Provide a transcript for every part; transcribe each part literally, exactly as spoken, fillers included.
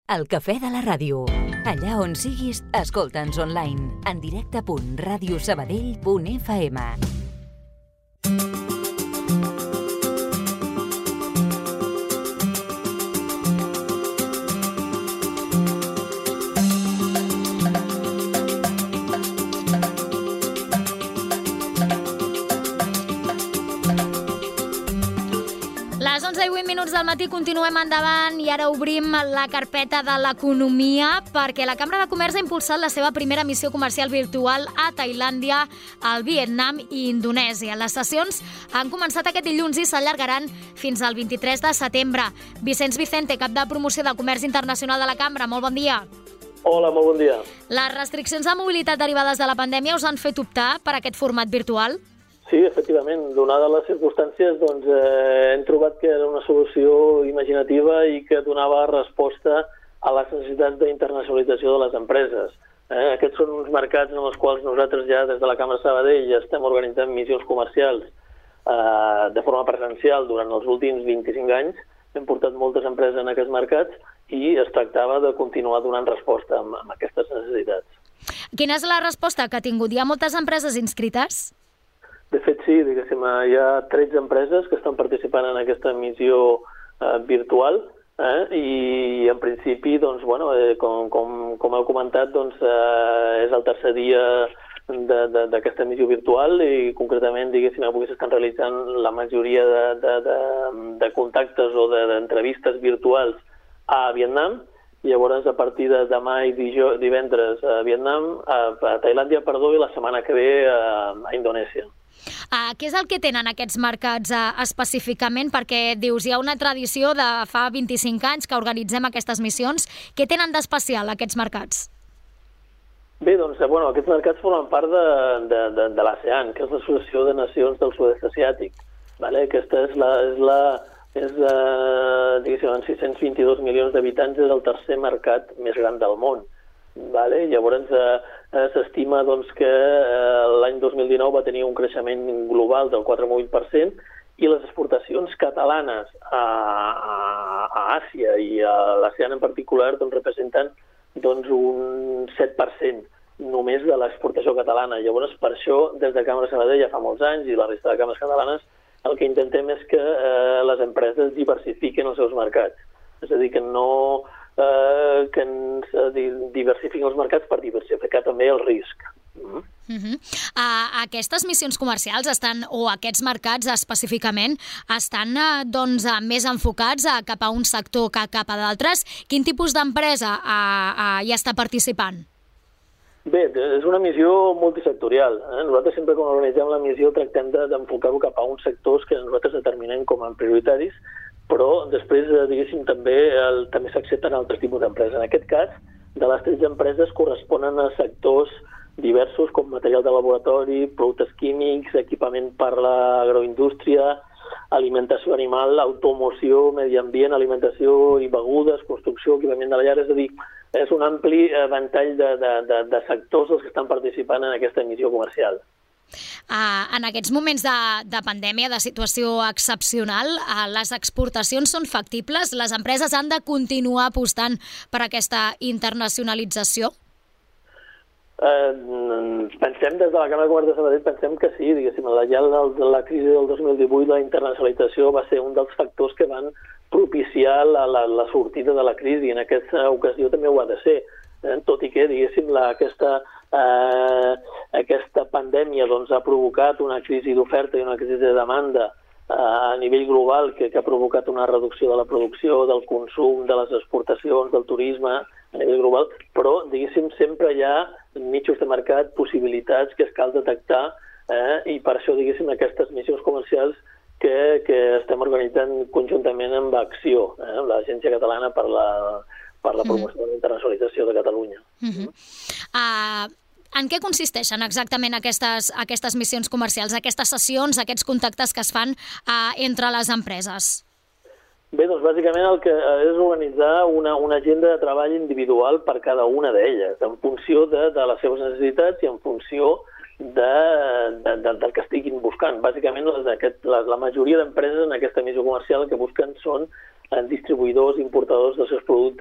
El cafè de la ràdio. Allà on siguis, escolta'ns online. En directe punt ràdio sabadell punt f m. Les onze i vuit minuts del matí continuem endavant i ara obrim la carpeta de l'economia perquè la Cambra de Comerç ha impulsat la seva primera missió comercial virtual a Tailàndia, al Vietnam i Indonèsia. Les sessions han començat aquest dilluns i s'allargaran fins al vint-i-tres de setembre. Vicenç Vicente, cap de promoció del comerç internacional de la Cambra, molt bon dia. Hola, molt bon dia. Les restriccions de mobilitat derivades de la pandèmia us han fet optar per aquest format virtual? Sí, efectivament. Donades les circumstàncies, doncs, eh, hem trobat que era una solució imaginativa i que donava resposta a les necessitats d'internacionalització de les empreses. Eh, aquests són uns mercats en els quals nosaltres ja des de la Cambra Sabadell ja estem organitzant missions comercials eh, de forma presencial durant els últims vint-i-cinc anys. Hem portat moltes empreses en aquests mercats i es tractava de continuar donant resposta amb, amb aquestes necessitats. Quina és la resposta que ha tingut? Hi ha moltes empreses inscrites? De fet, sí, diguéssim, hi ha tretze empreses que estan participant en aquesta missió eh, virtual eh, i en principi, doncs, bueno, eh, com, com, com heu comentat, doncs, eh, és el tercer dia d'aquesta missió virtual i concretament, diguéssim, avui s'estan realitzant la majoria de, de, de, de contactes o d'entrevistes de, virtuals a Vietnam. Llavors, a partir de demà i divendres a Vietnam, a, a Tailàndia, perdó, i la setmana que ve a, a Indonèsia. Uh, què és el que tenen aquests mercats uh, específicament? Perquè dius, hi ha una tradició de fa vint-i-cinc anys que organitzem aquestes missions. Què tenen d'especial aquests mercats? Bé, doncs, bueno, aquests mercats formen part de, de, de, de l'ASEAN, que és l'Associació de Nacions del Sud-est Asiàtic. Vale? Aquesta és la... És la és, eh, diguéssim, amb sis-cents vint-i-dos milions d'habitants, és el tercer mercat més gran del món. Vale? Llavors, eh, eh, s'estima doncs, que eh, l'any dos mil dinou va tenir un creixement global del quatre coma vuit per cent i les exportacions catalanes a, a, a Àsia i a l'ASEAN en particular doncs, representen doncs, un set per cent només de l'exportació catalana. Llavors, per això, des de Cambra Sabadell ja fa molts anys i la resta de cambres catalanes, el que intentem és que eh, les empreses diversifiquin els seus mercats. És a dir, que no... Eh, que ens eh, diversifiquin els mercats per diversificar també el risc. Mm. Uh-huh. uh, aquestes missions comercials estan, o aquests mercats específicament, estan uh, doncs, uh, més enfocats uh, cap a un sector que cap a d'altres. Quin tipus d'empresa uh, uh, hi està participant? Bé, és una missió multisectorial. Eh? Nosaltres sempre quan organitzem la missió tractem d'enfocar-ho cap a uns sectors que nosaltres determinem com a prioritaris, però després, diguéssim, també, el, també s'accepten altres tipus d'empreses. En aquest cas, de les tretze empreses corresponen a sectors diversos com material de laboratori, productes químics, equipament per l'agroindústria, alimentació animal, automoció, medi ambient, alimentació i begudes, construcció, equipament de la llar. És a dir, és un ampli ventall de, de, de, de sectors els que estan participant en aquesta missió comercial. Uh, en aquests moments de, de pandèmia, de situació excepcional, uh, les exportacions són factibles? Les empreses han de continuar apostant per aquesta internacionalització? Uh, pensem, des de la Cambra de Comerç de Sabadell, pensem que sí, diguéssim, ja la, la crisi del dos mil divuit, la internacionalització va ser un dels factors que van propiciar la, la, la sortida de la crisi. En aquesta ocasió també ho ha de ser, eh? Tot i que, diguéssim, la, aquesta... Eh, aquesta pandèmia doncs, ha provocat una crisi d'oferta i una crisi de demanda eh, a nivell global que, que ha provocat una reducció de la producció, del consum, de les exportacions, del turisme a nivell global, però diguéssim sempre hi ha nichos de mercat, possibilitats que es cal detectar eh, i per això diguéssim aquestes missions comercials que, que estem organitzant conjuntament amb Acció, eh, amb l'Agència Catalana per la per la promoció de la internacionalització de Catalunya. Uh-huh. uh, en què consisteixen exactament aquestes, aquestes missions comercials, aquestes sessions, aquests contactes que es fan uh, entre les empreses? Bé, doncs bàsicament el que és organitzar una, una agenda de treball individual per cada una d'elles, en funció de, de les seves necessitats i en funció de, de, de, del que estiguin buscant. Bàsicament aquest, la, la majoria d'empreses en aquesta missió comercial el que busquen són distribuïdors, importadors dels seus productes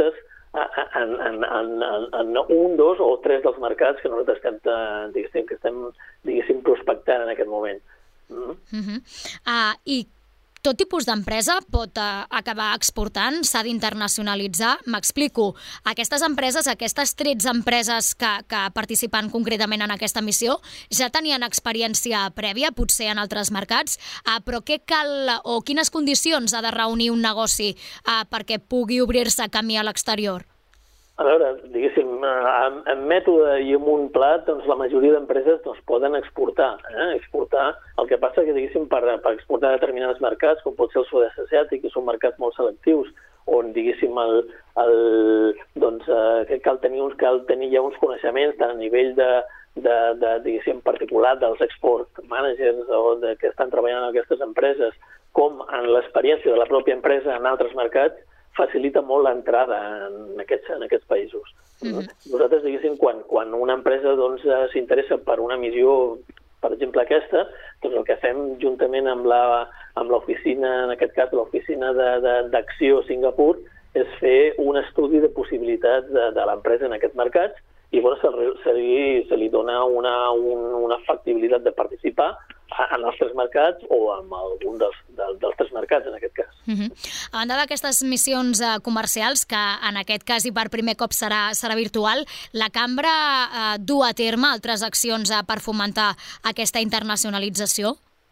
en, en, en, en un, dos o tres dels mercats que nosaltres estem, diguéssim, que estem diguéssim, prospectant en aquest moment. Mm. Uh-huh. Uh, I tot tipus d'empresa pot uh, acabar exportant, s'ha d'internacionalitzar. M'explico. Aquestes empreses, aquestes tretze empreses que, que participen concretament en aquesta missió, ja tenien experiència prèvia, potser en altres mercats, uh, però què cal o quines condicions ha de reunir un negoci uh, perquè pugui obrir-se camí a l'exterior? A veure, diguéssim, amb, amb mètode i amb un plat, doncs la majoria d'empreses doncs, poden exportar. Eh? Exportar. El que passa que, diguéssim, per, per exportar a determinats mercats, com pot ser el sud-est asiàtic, que són mercats molt selectius, on, diguéssim, el, el, doncs, eh, cal, tenir uns, cal tenir ja uns coneixements tant a nivell de, de, de diguéssim, particular dels export managers o de, que estan treballant en aquestes empreses, com en l'experiència de la pròpia empresa en altres mercats, facilita molt l'entrada en aquests, en aquests països. Mm-hmm. Nosaltres, diguéssim, quan, quan una empresa doncs, s'interessa per una missió, per exemple aquesta, doncs el que fem juntament amb la, amb l'oficina, en aquest cas l'oficina d'acció Singapur, és fer un estudi de possibilitats de, de l'empresa en aquests mercats i bueno, se, se, li, se li dona una, un, una factibilitat de participar en els tres mercats o en algun dels, dels, dels tres mercats, en aquest cas. Uh-huh. A banda d'aquestes missions uh, comercials, que en aquest cas i per primer cop serà, serà virtual, la Cambra uh, du a terme altres accions uh, per fomentar aquesta internacionalització?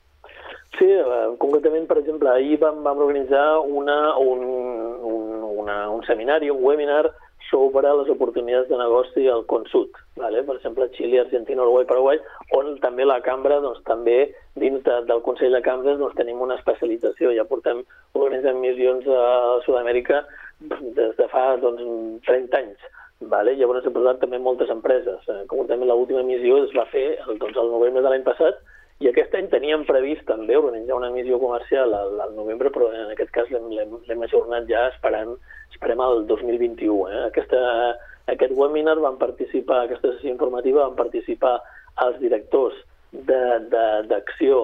Sí, uh, concretament, per exemple, ahir vam, vam organitzar una, un, un, una, un seminari, un webinar sobre les oportunitats de negoci al Con Sud, vale? Per exemple, Xile, Argentina, Uruguai, Paraguai, on també la Cambra, doncs, també dins de, del Consell de Cambres doncs, tenim una especialització. Ja portem organitzant missions a Sud-amèrica des de fa doncs, trenta anys. Vale? Llavors hem portat també moltes empreses. Concretament l'última missió es va fer doncs, el novembre de l'any passat i aquest any teníem previst també organitzar una missió comercial al, al novembre, però en aquest cas l'hem ajornat ja esperant, esperem el dos mil vint-i-u. Eh? Aquesta, aquest webinar van participar, aquesta sessió informativa van participar els directors d'acció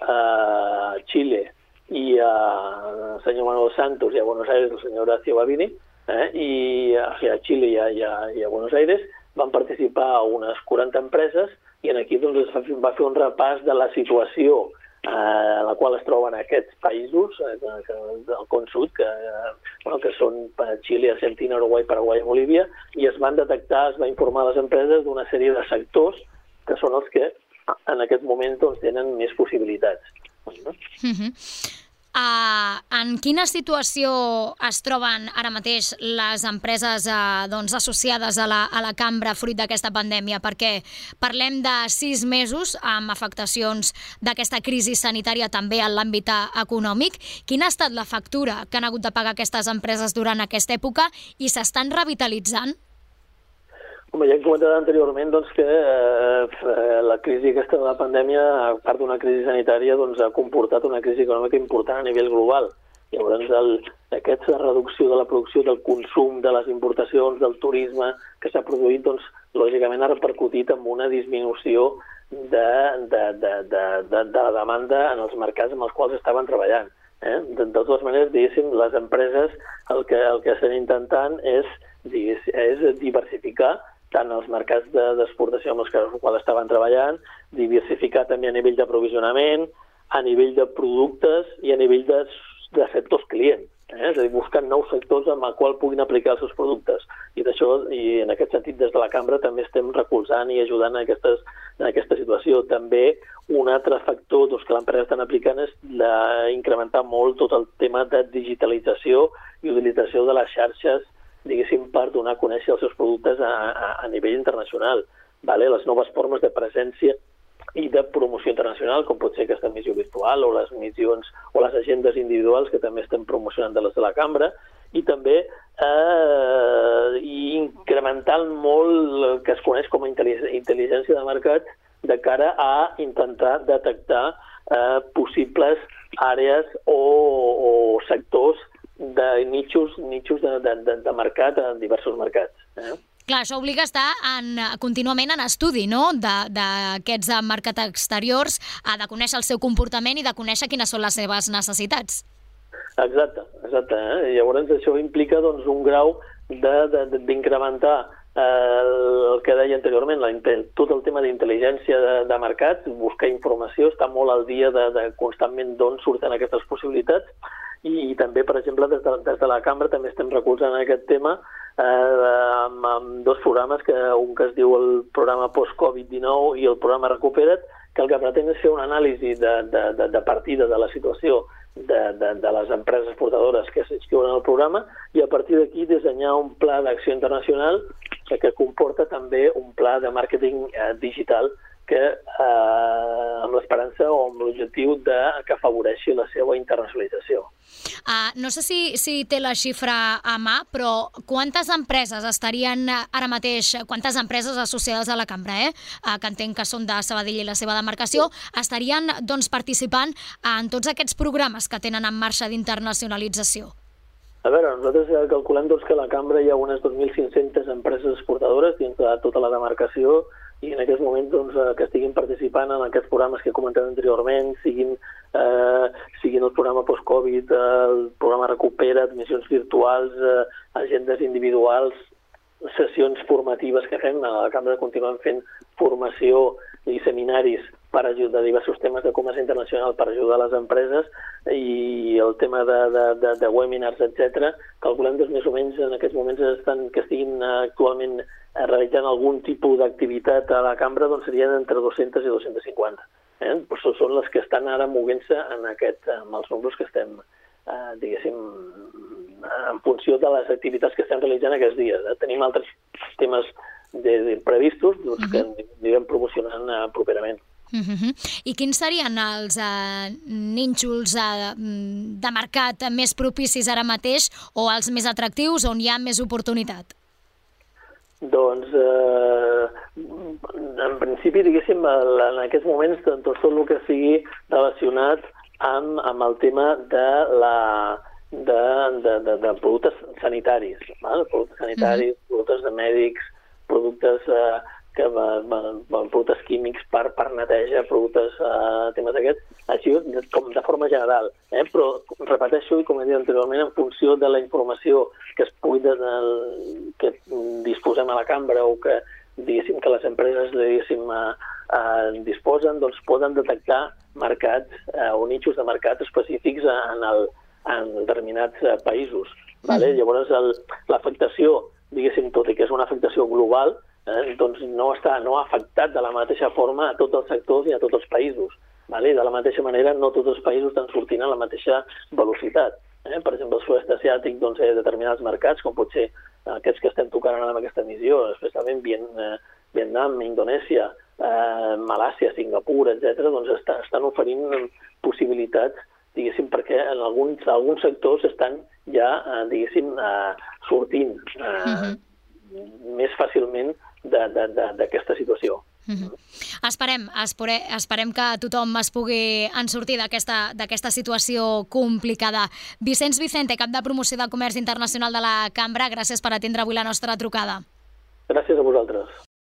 a Xile i a senyor Manuel Santos i a Buenos Aires el senyor Horacio Babini, eh? I a Xile i a, i, a, i a Buenos Aires van participar unes quaranta empreses i aquí doncs, es va fer un repàs de la situació eh, en la qual es troben aquests països eh, del Con Sud, que, eh, bueno, que són Xile, Argentina, Uruguai, Paraguai i Bolívia, i es van detectar, es va informar a les empreses d'una sèrie de sectors que són els que en aquest moment doncs, tenen més possibilitats. Uh-huh. Uh, en quina situació es troben ara mateix les empreses uh, doncs, associades a la, a la Cambra fruit d'aquesta pandèmia? Perquè parlem de sis mesos amb afectacions d'aquesta crisi sanitària també en l'àmbit econòmic. Quina ha estat la factura que han hagut de pagar aquestes empreses durant aquesta època i s'estan revitalitzant? Com ja hem comentat anteriorment, doncs, que eh, la crisi aquesta de la pandèmia, a part d'una crisi sanitària, doncs, ha comportat una crisi econòmica important a nivell global. Llavors, el, aquesta reducció de la producció, del consum, de les importacions, del turisme que s'ha produït, doncs, lògicament ha repercutit en una disminució de, de, de, de, de, de la demanda en els mercats amb els quals estaven treballant. Eh? De, de totes maneres, diguéssim, les empreses el que, el que estan intentant és, és diversificar tant els mercats d'exportació amb els quals estaven treballant, diversificar també a nivell d'aprovisionament, a nivell de productes i a nivell de, de sectors clients. Eh? És a dir, buscant nous sectors amb els quals puguin aplicar els seus productes. I, d'això, i en aquest sentit, des de la Cambra també estem recolzant i ajudant en, aquestes, en aquesta situació. També un altre factor doncs, que l'empresa està aplicant és la, incrementar molt tot el tema de digitalització i utilització de les xarxes diguéssim, per donar a conèixer els seus productes a, a, a nivell internacional. Vale? Les noves formes de presència i de promoció internacional, com pot ser aquesta missió virtual o les missions o les agendes individuals que també estem promocionant de les de la Cambra, i també eh, incrementant molt el que es coneix com a intel·ligència de mercat de cara a intentar detectar eh, possibles àrees o, o sectors de nichos, nichos de, de, de mercat en diversos mercats. Eh? Clar, això obliga a estar en, contínuament en estudi, no?, d'aquests mercats exteriors, a de conèixer el seu comportament i de conèixer quines són les seves necessitats. Exacte, exacte. Eh? Llavors això implica doncs, un grau d'incrementar eh, el que deia anteriorment, la, tot el tema d'intel·ligència de, de mercat, buscar informació, estar molt al dia de, de constantment d'on surten aquestes possibilitats, i, i també, per exemple, des de, des de la cambra també estem recolzant aquest tema eh, amb, amb dos programes, que un que es diu el programa post-Covid dinou i el programa Recupera't, que el que pretén és fer una anàlisi de, de, de, de partida de la situació de, de, de les empreses exportadores que s'inscriuen al programa, i a partir d'aquí dissenyar un pla d'acció internacional que, que comporta també un pla de màrqueting eh, digital que eh, amb l'esperança o amb l'objectiu de que afavoreixi la seva internacionalització. Uh, no sé si, si té la xifra a mà, però quantes empreses estarien ara mateix, quantes empreses associades a la cambra, eh? Uh, que entenc que són de Sabadell i la seva demarcació, estarien doncs, participant en tots aquests programes que tenen en marxa d'internacionalització? A veure, nosaltres calculem doncs, que a la cambra hi ha unes dos mil cinc-centes empreses exportadores dins de tota la demarcació, i en aquests moments doncs, que estiguin participant en aquests programes que he comentat anteriorment, siguin, eh, siguin el programa post-Covid, el programa Recupera't, missions virtuals, eh, agendes individuals, sessions formatives que fem. A la cambra continuem fent formació i seminaris per ajudar a diversos temes de comerç internacional per ajudar les empreses, i el tema de, de, de, de webinars, etcètera. Calculem que més o menys en aquests moments estan, que estiguin actualment realitzant algun tipus d'activitat a la cambra, doncs serien entre dues-centes i dues-centes cinquanta. Eh? Pues són les que estan ara movent-se en aquest, amb els números que estem, eh, diguéssim, en funció de les activitats que estem realitzant aquests dies. Eh? Tenim altres temes de, de previstos doncs, uh-huh. que anirem promocionant eh, properament. Uh-huh. I quins serien els uh, nínxols uh, de mercat més propicis ara mateix, o els més atractius, on hi ha més oportunitat? Doncs, eh, en principi, diguéssim, en aquests moments, tot, tot el que sigui relacionat amb, amb el tema de, la, de, de, de, de productes sanitaris, val? Productes sanitaris, uh-huh. productes de mèdics, productes, eh, que, eh, productes químics per, per neteja, productes, eh, temes d'aquests, així com de forma general. Eh? Però, repeteixo, i com he dit anteriorment, en funció de la informació que es pugui de, de, que disposem a la cambra, o que diguéssim que les empreses diguéssim, eh, eh, disposen, doncs poden detectar mercats eh, o nichos de mercat específics en, el, en determinats eh, països. Vale? Mm. Llavors l'afectació, diguéssim, tot i que és una afectació global, eh, doncs no, està, no ha afectat de la mateixa forma a tots els sectors i a tots els països. Vale? De la mateixa manera, no tots els països estan sortint a la mateixa velocitat. Eh? Per exemple, el sud-est asiàtic, doncs, hi ha determinats mercats, com pot ser aquests que estem tocant ara amb aquesta missió, especialment Vietnam, Indonèsia, eh, Malàsia, Singapur, etcètera, doncs està, estan oferint possibilitats, diguéssim, perquè en alguns, alguns sectors estan ja, eh, diguéssim, eh, sortint eh, uh-huh. més fàcilment d'aquesta situació. Uh-huh. Esperem, espere, esperem que tothom es pugui en sortir d'aquesta d'aquesta situació complicada. Vicenç Vicente, cap de promoció del comerç internacional de la Cambra, gràcies per atendre avui la nostra trucada. Gràcies a vosaltres.